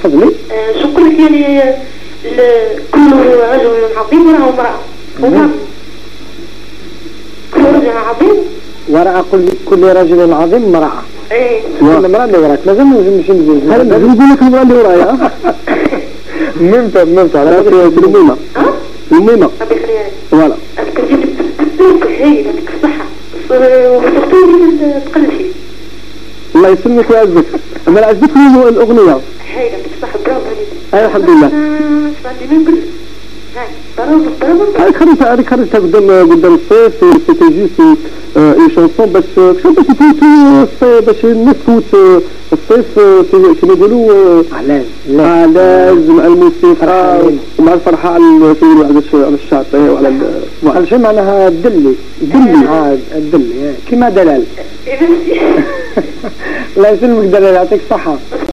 تفضلي. شو نقول لك يعني كل رجل عظيم وراء امرأة. كل رجل عظيم وراء كل رجل عظيم امرأة. ايه المرأة اللي وراك لازم نمشي نزيد. هل نقول لك المرأة اللي ورايا؟ ممتع على في الميمة. الميمة. ربي يخليها. فوالا. كنت جبت هي يعطيك الصحة. وتختاري تقلشي. الله يسلمك ويعزك. أما عجبتني الأغنية. هاي يعطيك الصحة برافو عليك. أي الحمد لله. سمعتي من كل. هاي أنا خرجتها قدام الصيف سيتي جوست اون شونسون باش باش يفوتوا باش الناس تفوت الصيف كيما يقولوا علاج مع الموسيقى ومع الفرحة على الشاطئ وعلى الشيء معناها الدلي الدلي كيما دلال. الله يسلمك دلال يعطيك الصحة.